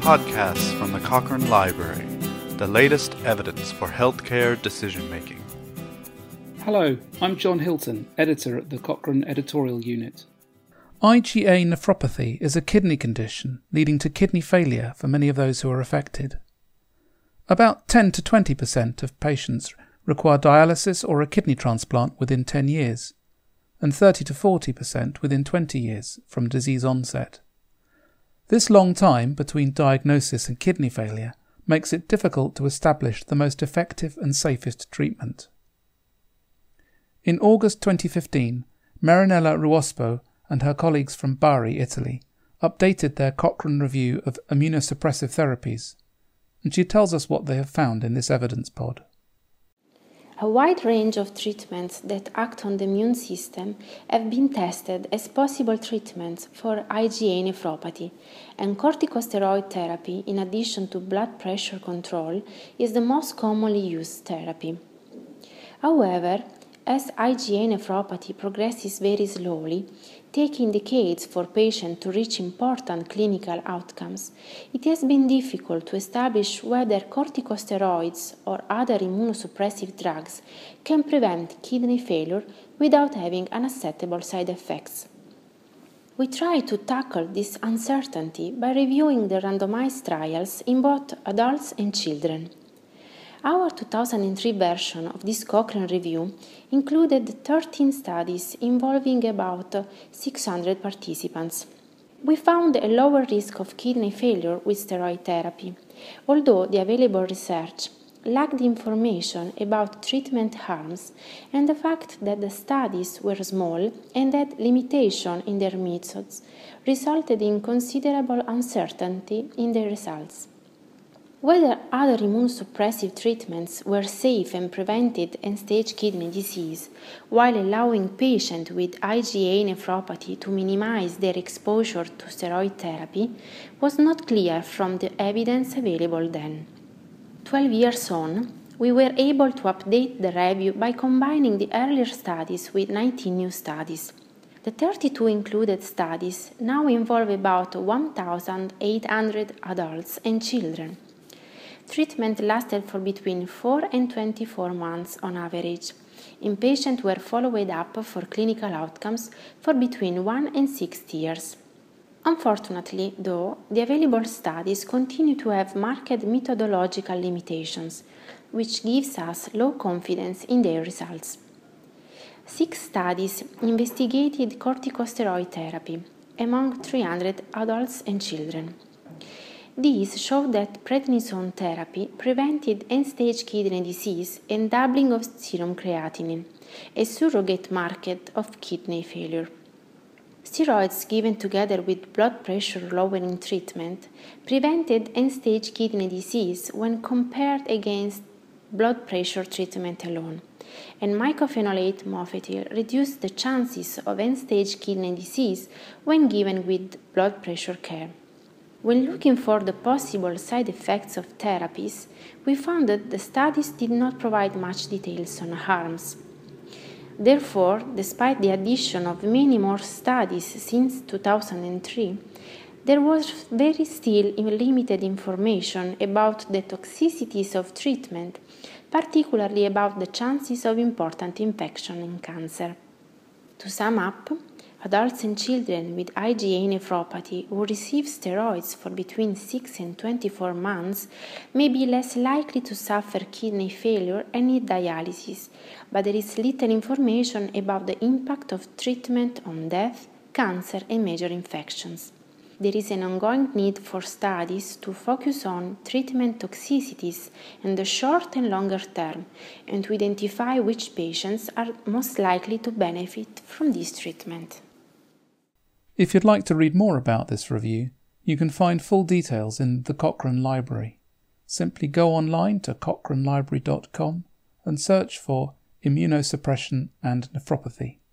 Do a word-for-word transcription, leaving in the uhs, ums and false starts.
podcasts from the Cochrane Library, the latest evidence for healthcare decision-making. Hello, I'm John Hilton, editor at the Cochrane Editorial Unit. I G A nephropathy is a kidney condition leading to kidney failure for many of those who are affected. About ten to twenty percent of patients require dialysis or a kidney transplant within ten years, and thirty to forty percent within twenty years from disease onset. This long time between diagnosis and kidney failure makes it difficult to establish the most effective and safest treatment. In August twenty fifteen, Marinella Ruospo and her colleagues from Bari, Italy, updated their Cochrane review of immunosuppressive therapies, and she tells us what they have found in this evidence pod. A wide range of treatments that act on the immune system have been tested as possible treatments for I G A nephropathy, and corticosteroid therapy, in addition to blood pressure control, is the most commonly used therapy. However, as I G A nephropathy progresses very slowly, taking decades for patients to reach important clinical outcomes, it has been difficult to establish whether corticosteroids or other immunosuppressive drugs can prevent kidney failure without having unacceptable side effects. We try to tackle this uncertainty by reviewing the randomized trials in both adults and children. Our two thousand three version of this Cochrane review included thirteen studies involving about six hundred participants. We found a lower risk of kidney failure with steroid therapy, although the available research lacked information about treatment harms and the fact that the studies were small and that limitation in their methods resulted in considerable uncertainty in the results. Whether other immunosuppressive treatments were safe and prevented end-stage kidney disease while allowing patients with I G A nephropathy to minimize their exposure to steroid therapy was not clear from the evidence available then. Twelve years on, we were able to update the review by combining the earlier studies with nineteen new studies. The thirty-two included studies now involve about one thousand eight hundred adults and children. Treatment lasted for between four and twenty-four months on average, and patients were followed up for clinical outcomes for between one and six years. Unfortunately, though, the available studies continue to have marked methodological limitations, which gives us low confidence in their results. Six studies investigated corticosteroid therapy among three hundred adults and children. These showed that prednisone therapy prevented end-stage kidney disease and doubling of serum creatinine, a surrogate marker of kidney failure. Steroids given together with blood pressure lowering treatment prevented end-stage kidney disease when compared against blood pressure treatment alone, and mycophenolate mofetil reduced the chances of end-stage kidney disease when given with blood pressure care. When looking for the possible side effects of therapies, we found that the studies did not provide much details on harms. Therefore, despite the addition of many more studies since two thousand three, there was very still limited information about the toxicities of treatment, particularly about the chances of important infection and cancer. To sum up, adults and children with I G A nephropathy who receive steroids for between six and twenty-four months may be less likely to suffer kidney failure and need dialysis, but there is little information about the impact of treatment on death, cancer, and major infections. There is an ongoing need for studies to focus on treatment toxicities in the short and longer term and to identify which patients are most likely to benefit from this treatment. If you'd like to read more about this review, you can find full details in the Cochrane Library. Simply go online to cochrane library dot com and search for immunosuppression and nephropathy.